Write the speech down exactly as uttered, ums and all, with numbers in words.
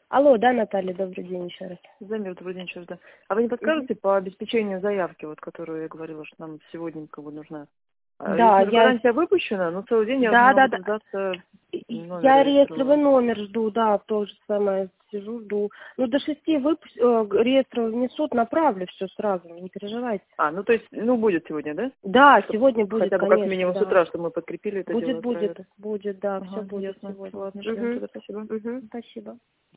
Алло, да, Наталья, добрый день еще раз. Замир, добрый день еще раз, да. А вы не подскажете по обеспечению заявки, вот, которую я говорила, что нам сегодня как бы нужна? А Да, если я... гарантия выпущена, но целый день я Да, не да, могу да. дождаться номера Я реестрового. реестровый номер жду, да, то же самое сижу, жду. Ну, до шести выпуск... э, реестровый внесут, направлю все сразу, не переживайте. А, ну то есть, ну будет сегодня, да? Да, Чтоб сегодня будет, хотя бы конечно, как минимум да. с утра, чтобы мы подкрепили это Будет, дело, будет, отправили. будет, да, все Ага, будет ясно. сегодня. Ладно, ждем Угу. тогда, спасибо. Угу, спасибо.